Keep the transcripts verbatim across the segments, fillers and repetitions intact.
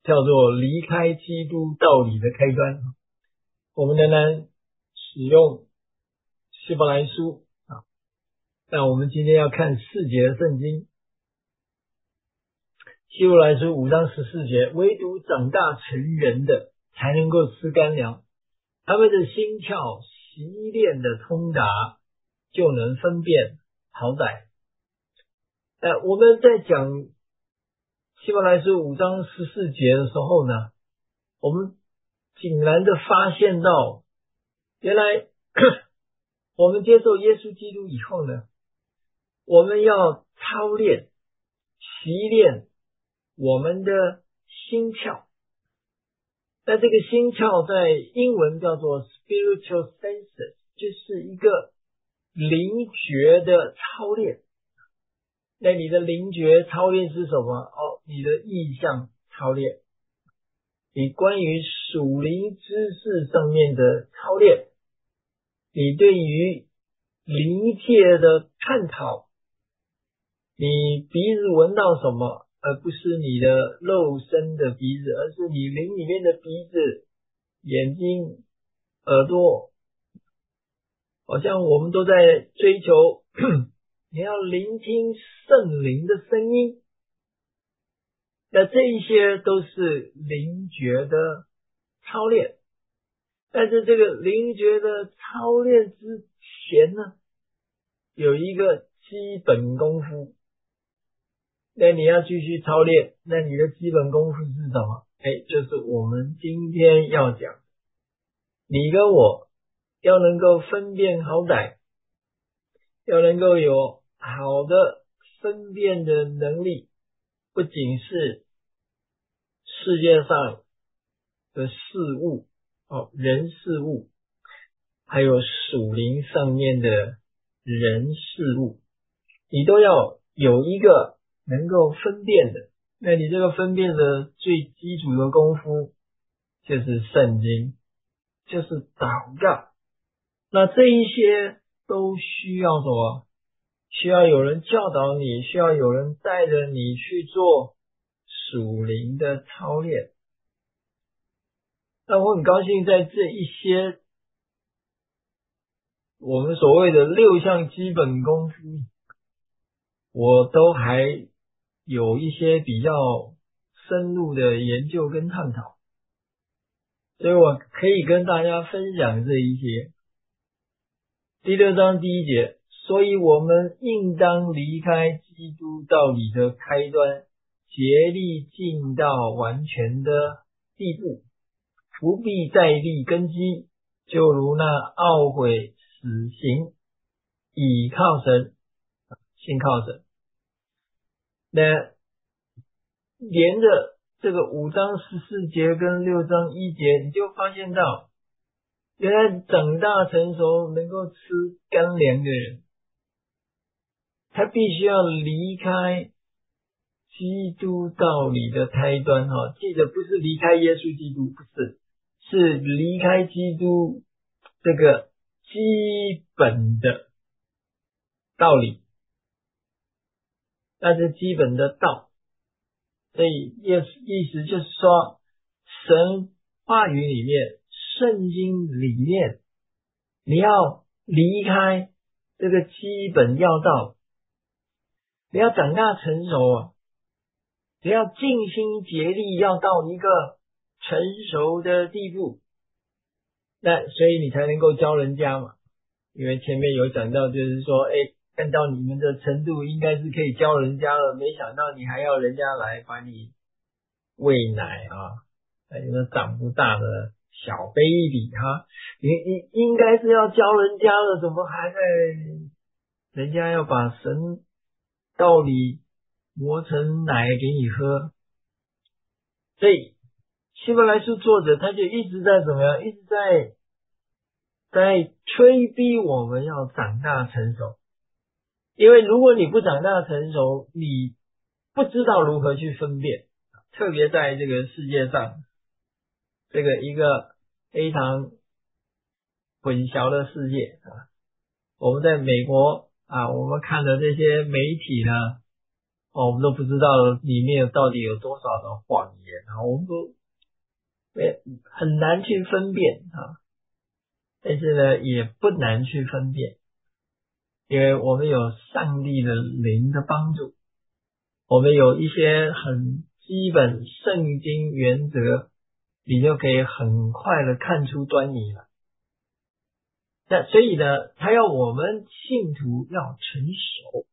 叫做离开基督道理的开端。我们仍然使用希伯来书啊，但我们今天要看四节的圣经。希伯来书五章十四节，唯独长大成人的才能够吃干粮，他们的心窍习练的通达，就能分辨好歹。呃，我们在讲希伯来书五章十四节的时候呢，我们竟然的发现到，原来我们接受耶稣基督以后呢，我们要操练、习练我们的心窍。那这个心窍在英文叫做 spiritual senses， 就是一个灵觉的操练。那你的灵觉操练是什么？哦，你的意象操练，你关于属灵知识上面的操练，你对于灵界的探讨，你鼻子闻到什么，而不是你的肉身的鼻子，而是你灵里面的鼻子、眼睛、耳朵。好像我们都在追求你要聆听圣灵的声音，那这一些都是灵觉的操练。但是这个灵觉的操练之前呢，有一个基本功夫。那你要继续操练，那你的基本功夫是什么？哎，就是我们今天要讲，你跟我要能够分辨好歹，要能够有好的分辨的能力，不仅是世界上的事物，哦，人事物，还有属灵上面的人事物，你都要有一个能够分辨的。那你这个分辨的最基础的功夫就是圣经，就是祷告。那这一些都需要什么？需要有人教导你，需要有人带着你去做属灵的操练。那我很高兴在这一些我们所谓的六项基本功夫，我都还有一些比较深入的研究跟探讨，所以我可以跟大家分享这一些。第六章第一节，所以我们应当离开基督道理的开端，竭力进到完全的地步，不必再立根基，就如那懊悔死刑，倚靠神，信靠神。那连着这个五章十四节跟六章一节，你就发现到，原来长大成熟能够吃干粮的人，他必须要离开基督道理的开端。记得不是离开耶稣基督，不是，是离开基督这个基本的道理，那是基本的道。所以意思就是说，神话语里面，圣经里面，你要离开这个基本要道，你要长大成熟啊，你要尽心竭力要到一个成熟的地步，那所以你才能够教人家嘛。因为前面有讲到，就是说，哎，看到你们的程度应该是可以教人家了，没想到你还要人家来把你喂奶啊，还有那长不大的小 baby 哈，你你应该是要教人家了，怎么还在人家要把神道理磨成奶给你喝？所以希伯来书作者他就一直在怎么样，一直在在催逼我们要长大成熟。因为如果你不长大成熟，你不知道如何去分辨，特别在这个世界上，这个一个非常混淆的世界啊，我们在美国啊，我们看的这些媒体呢， 哦，我们都不知道里面到底有多少的谎言啊，我们都很难去分辨啊。但是呢，也不难去分辨，因为我们有上帝的灵的帮助，我们有一些很基本圣经原则，你就可以很快的看出端倪了。那所以呢，他要我们信徒要成熟。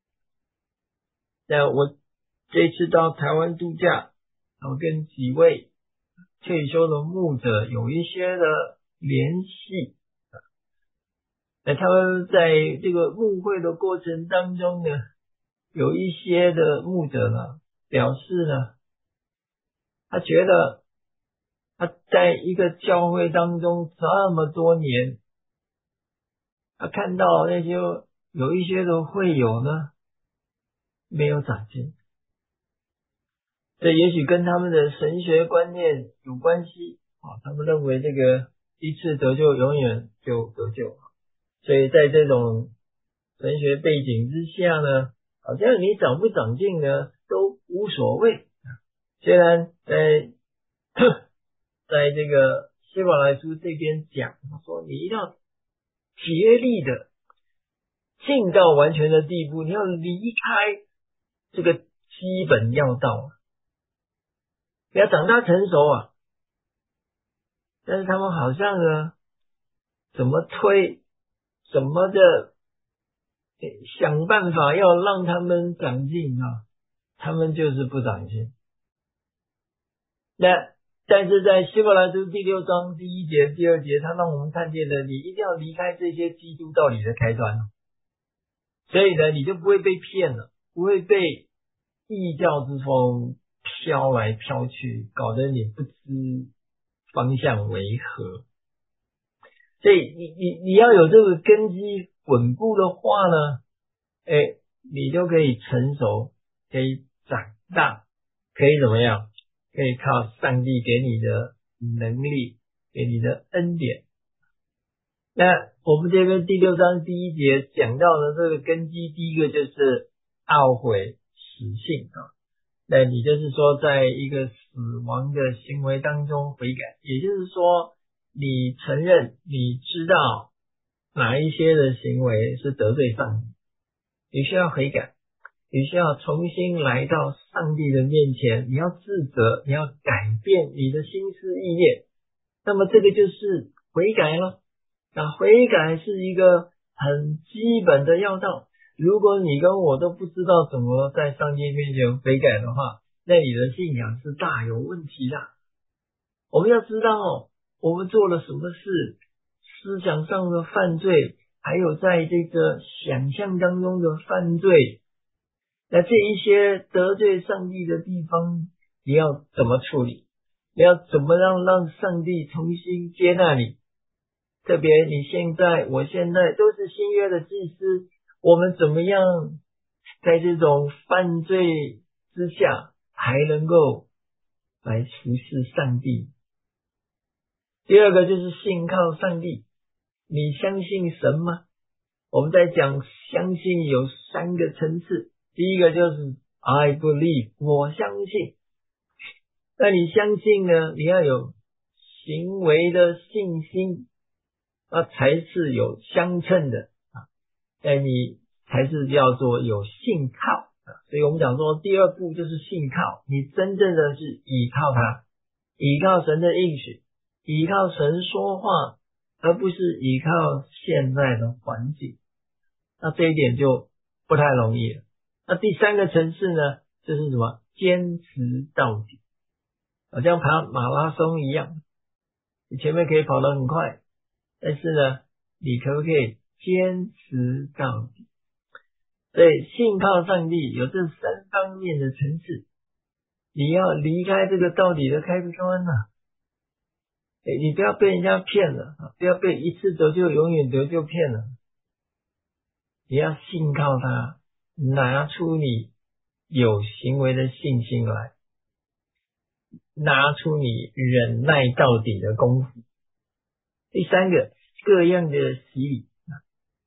那我这次到台湾度假，我跟几位退休的牧者有一些的联系。那他们在这个牧会的过程当中呢，有一些的牧者呢表示呢，他觉得他在一个教会当中这么多年，他看到那些有一些的会友呢没有长进，这也许跟他们的神学观念有关系啊，他们认为这个一次得救永远就得救，所以在这种神学背景之下呢，好像你长不长进呢都无所谓。虽然在在这个希伯来书这边讲，他说你一定要竭力的进到完全的地步，你要离开这个基本要道，你要长大成熟啊。但是他们好像呢怎么推怎么的想办法要让他们长进啊，他们就是不长进。那但是在希伯来书第六章第一节第二节，他让我们看见了，你一定要离开这些基督道理的开端，所以呢你就不会被骗了，不会被异教之风飘来飘去，搞得你不知方向为何。所以你你你要有这个根基稳固的话呢，哎，你就可以成熟，可以长大，可以怎么样？可以靠上帝给你的能力，给你的恩典。那我们这边第六章第一节讲到的这个根基，第一个就是懊悔实性啊。那你就是说，在一个死亡的行为当中悔改，也就是说，你承认你知道哪一些的行为是得罪上帝，你需要悔改。你需要重新来到上帝的面前，你要自责，你要改变你的心思意念，那么这个就是悔改了。那悔改是一个很基本的要道，如果你跟我都不知道怎么在上帝面前悔改的话，那你的信仰是大有问题的。我们要知道我们做了什么事，思想上的犯罪，还有在这个想象当中的犯罪，那这一些得罪上帝的地方，你要怎么处理？你要怎么让让上帝重新接纳你？特别你现在我现在都是新约的祭司，我们怎么样在这种犯罪之下还能够来服侍上帝？第二个就是信靠上帝，你相信神吗？我们在讲相信有三个层次，第一个就是 I believe， 我相信。那你相信呢，你要有行为的信心，那才是有相称的啊，那你才是叫做有信靠啊。所以我们讲说第二步就是信靠，你真正的是依靠他，依靠神的应许，依靠神说话，而不是依靠现在的环境。那这一点就不太容易了。那第三个层次呢，就是什么？坚持到底，好像跑马拉松一样，你前面可以跑得很快，但是呢，你可不可以坚持到底？所以信靠上帝有这三方面的层次，你要离开这个到底的开端啊，你不要被人家骗了，不要被一次得救永远得救骗了。你要信靠他，拿出你有行为的信心来，拿出你忍耐到底的功夫。第三个，各样的洗礼，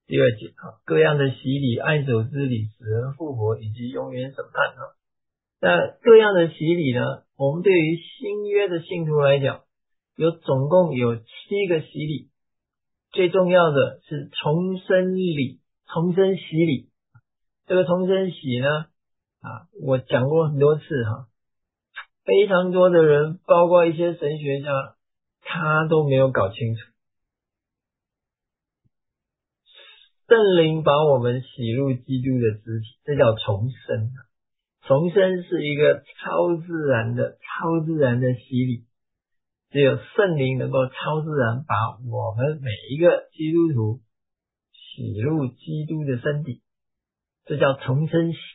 第二节啊，各样的洗礼、按手之礼、死人复活以及永远审判啊。那各样的洗礼呢，我们对于新约的信徒来讲，有总共有七个洗礼，最重要的是重生礼、重生洗礼。这个重生洗呢，啊，我讲过很多次哈，非常多的人，包括一些神学家，他都没有搞清楚。圣灵把我们洗入基督的肢体，这叫重生。重生是一个超自然的、超自然的洗礼，只有圣灵能够超自然把我们每一个基督徒洗入基督的身体，这叫重生洗。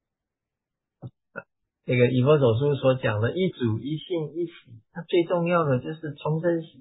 这个以弗所书所讲的一主一信一洗，它最重要的就是重生洗。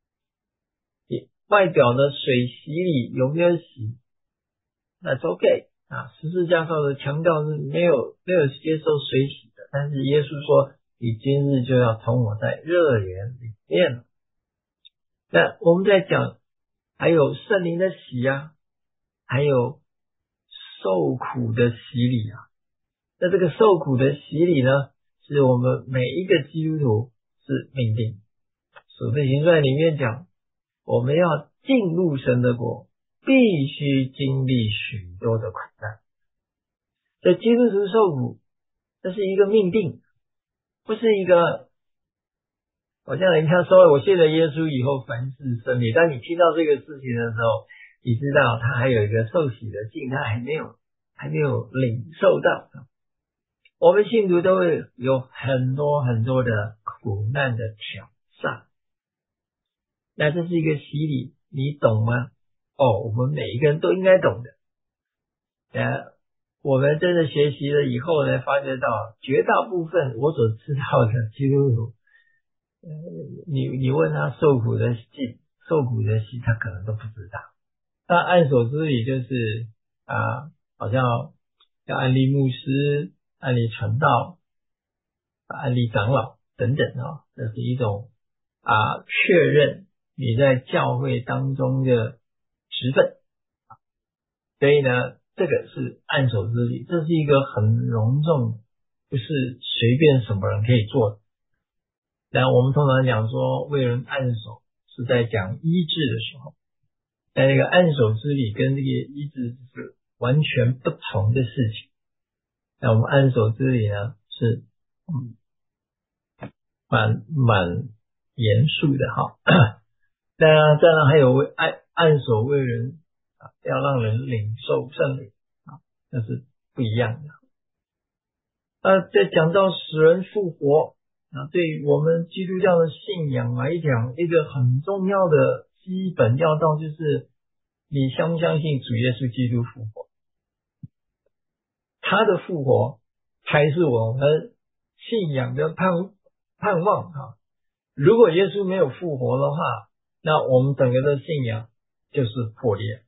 外表的水洗礼有没有洗？那 OK 啊，十字架上的强调是没有没有接受水洗的，但是耶稣说你今日就要同我在热园里面了。那我们在讲还有圣灵的洗啊，还有受苦的洗礼啊。那这个受苦的洗礼呢，是我们每一个基督徒是命定。使徒行传里面讲，我们要进入神的国，必须经历许多的苦难。所以基督徒受苦，这是一个命定，不是一个好像人家说我信了耶稣以后凡事顺利。当你听到这个事情的时候，你知道他还有一个受洗的境，他还没有还没有领受到。我们信徒都会有很多很多的苦难的挑战，那这是一个洗礼，你懂吗？哦，我们每一个人都应该懂的。呃，我们真的学习了以后呢，发觉到绝大部分我所知道的基督徒，呃、你你问他受苦的记、受苦的习，他可能都不知道。那按手之礼就是啊，好像要安利牧师、安利传道、安利长老等等啊，这是一种啊确认你在教会当中的职分。所以呢，这个是按手之礼，这是一个很隆重，不是随便什么人可以做的。但我们通常讲说为人按手是在讲医治的时候，但那个按手之礼跟这个医治是完全不同的事情。那我们按手之礼呢是嗯蛮蛮严肃的哈。那当然还有为按按手为人啊，要让人领受圣灵啊，那是不一样的。那在讲到死人复活啊，对于我们基督教的信仰来讲，一个很重要的基本要道就是你相不相信主耶稣基督复活？他的复活才是我们信仰的盼盼望啊！如果耶稣没有复活的话，那我们整个的信仰就是破裂。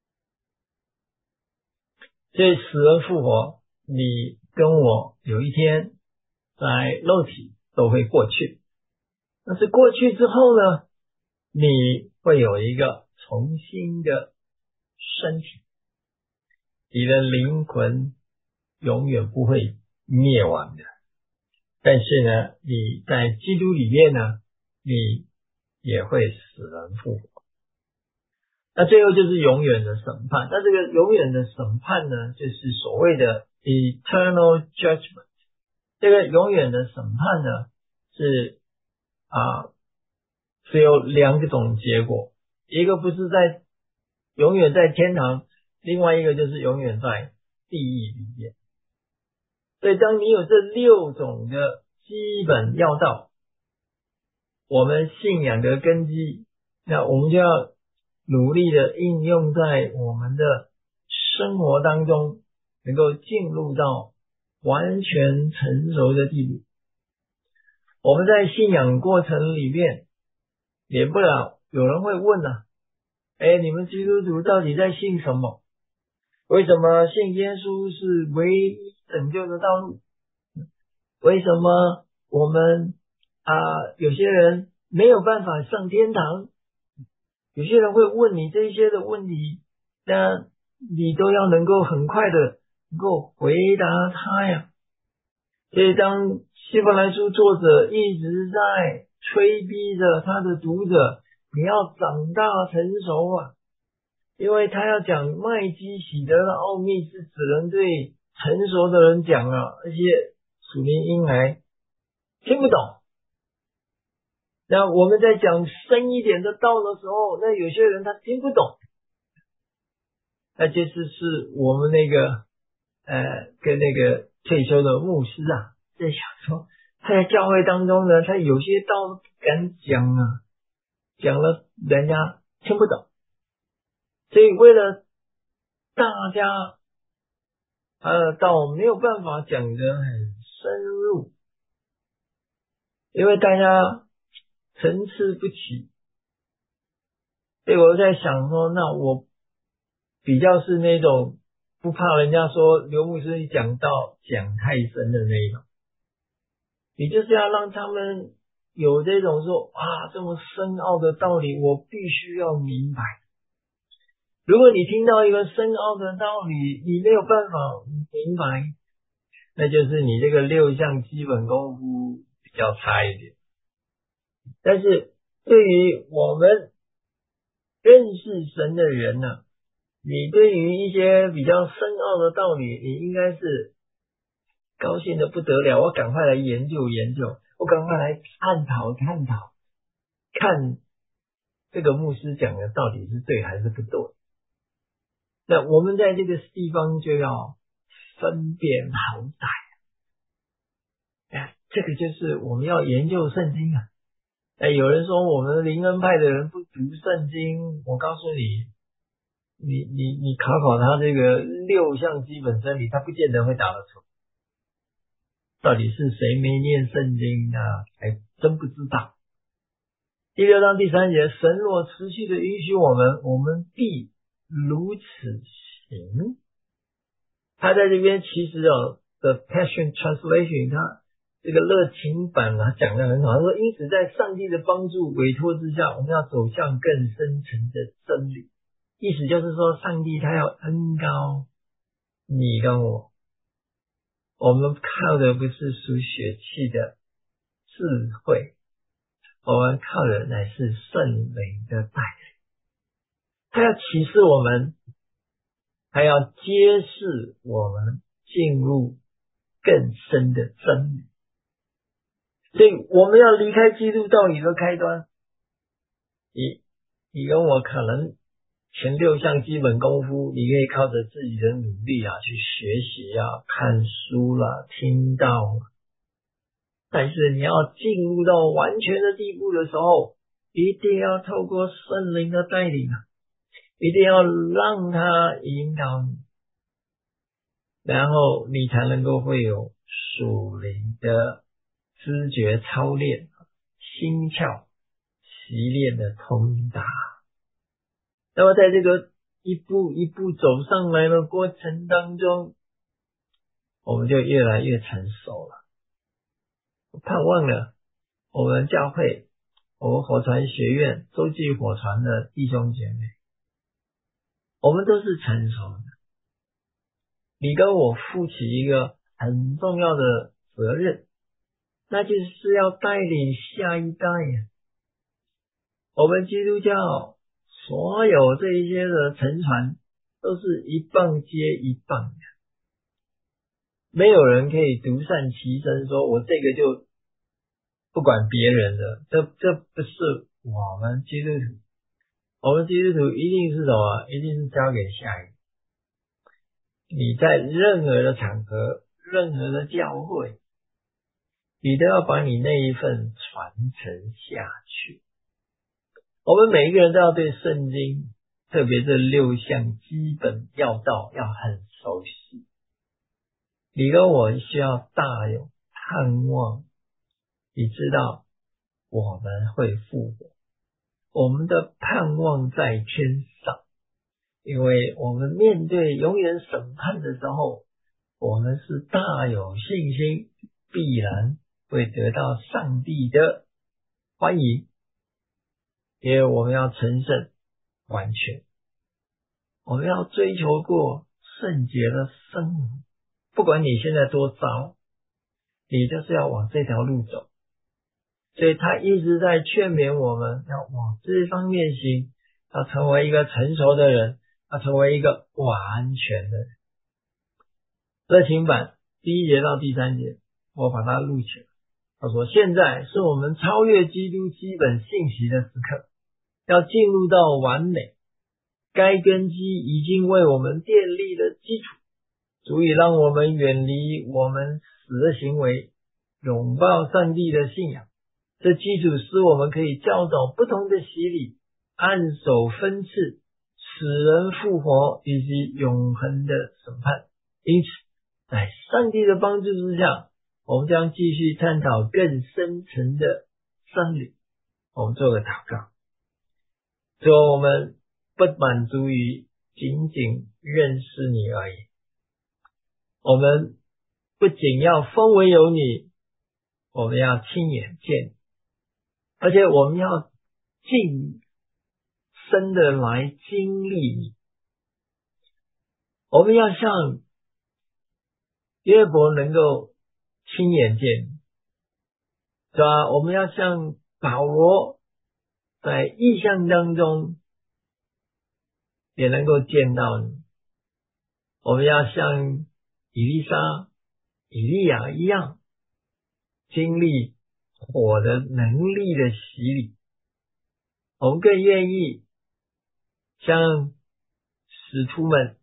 所以死人复活，你跟我有一天在肉体都会过去，但是过去之后呢，你会有一个重新的身体，你的灵魂永远不会灭亡的。但是呢，你在基督里面呢，你也会死人复活。那最后就是永远的审判。那这个永远的审判呢，就是所谓的 eternal judgment。这个永远的审判呢，是啊，只有两种结果，一个不是在永远在天堂，另外一个就是永远在地狱里面。所以当你有这六种的基本要道，我们信仰的根基，那我们就要努力的应用在我们的生活当中，能够进入到完全成熟的地步。我们在信仰过程里面，免不了有人会问啊，哎，你们基督徒到底在信什么？为什么信耶稣是唯一拯救的道路？为什么我们啊、呃、有些人没有办法上天堂？有些人会问你这些的问题， 那你都要能够很快的能够回答他呀。所以当希伯来书作者一直在催逼着他的读者，你要长大成熟啊，因为他要讲麦基洗德的奥秘是只能对成熟的人讲啊，而且属灵婴孩听不懂。那我们在讲深一点的道的时候，那有些人他听不懂，那就是是我们那个呃跟那个退休的牧师啊在想说，他在教会当中呢，他有些道不敢讲啊，讲了人家听不懂，所以为了大家呃道没有办法讲得很深入，因为大家层次不齐，所以我在想说，那我比较是那种不怕人家说刘牧师讲道讲太深的那一种，你就是要让他们有这种说啊这么深奥的道理我必须要明白。如果你听到一个深奥的道理你没有办法明白，那就是你这个六项基本功夫比较差一点。但是对于我们认识神的人呢、啊，你对于一些比较深奥的道理你应该是高兴的不得了，我赶快来研究研究，我赶快来探讨探讨，看这个牧师讲的到底是对还是不对。那我们在这个地方就要分辨好歹，哎，这个就是我们要研究圣经啊。哎，有人说我们灵恩派的人不读圣经，我告诉你，你你你考考他这个六项基本真理，他不见得会答得出。到底是谁没念圣经啊？还真不知道。第六章第三节，神若持续的允许我们，我们必如此行。他在这边其实哦的 Passion Translation， 他这个热情版啊讲得很好，他说因此在上帝的帮助委托之下，我们要走向更深层的真理。意思就是说上帝他要恩膏你跟我，我们靠的不是属血气的智慧，我们靠的乃是圣灵的带领。他要启示我们，还要揭示我们进入更深的真理。所以我们要离开基督道理的开端。你你跟我可能前六项基本功夫你可以靠着自己的努力啊去学习啊，看书啦，听到啦，但是你要进入到完全的地步的时候，一定要透过圣灵的带领啊，一定要让他引导你，然后你才能够会有属灵的知觉操练，心窍习练的通达。那么在这个一步一步走上来的过程当中，我们就越来越成熟了。我盼望了我们教会，我们火传学院洲际火传的弟兄姐妹，我们都是成熟的。你跟我负起一个很重要的责任，那就是要带领下一代呀。我们基督教所有这一些的承传都是一棒接一棒的，没有人可以独善其身，说我这个就不管别人的，这这不是我们基督徒。我们基督徒一定是什么？一定是交给下一个。你在任何的场合，任何的教会，你都要把你那一份传承下去。我们每一个人都要对圣经，特别这六项基本要道要很熟悉。你跟我需要大有盼望，你知道我们会复活，我们的盼望在天上，因为我们面对永远审判的时候，我们是大有信心，必然会得到上帝的欢迎，因为我们要成圣完全。 我们要追求过圣洁的生活，不管你现在多糟，你就是要往这条路走。所以他一直在劝勉我们要往这方面行，要成为一个成熟的人，要成为一个完全的人。热情版第一节到第三节我把它录起来，他说现在是我们超越基督基本信息的时刻，要进入到完美，该根基已经为我们建立了基础，足以让我们远离我们死的行为，拥抱上帝的信仰。这基础使我们可以教导不同的洗礼，按手分赐，使人复活以及永恒的审判。因此在上帝的帮助之下，我们将继续探讨更深层的真理。我们做个祷告。主，我们不满足于仅仅认识你而已，我们不仅要风闻有你，我们要亲眼见你，而且我们要近身的来经历你。我们要像约伯能够亲眼见你，是吧？我们要像保罗在异象当中也能够见到你。我们要像以利沙、以利亚一样经历火的能力的洗礼。我们更愿意像使徒们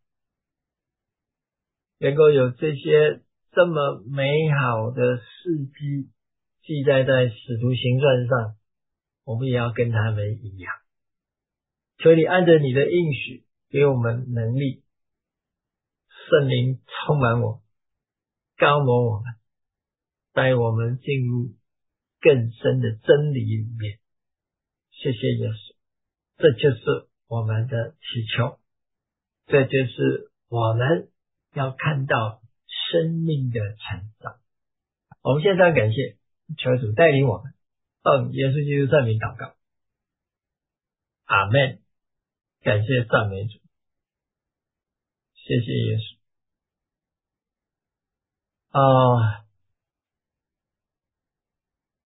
能够有这些这么美好的事迹记载在使徒行传上，我们也要跟他们一样。求你按着你的应许给我们能力，圣灵充满我，高摩我们，带我们进入更深的真理里面。谢谢耶稣，这就是我们的祈求，这就是我们要看到生命的成长。我们现在感谢，求主带领我们，奉耶稣基督圣名祷告，阿们。感谢赞美主，谢谢耶稣啊。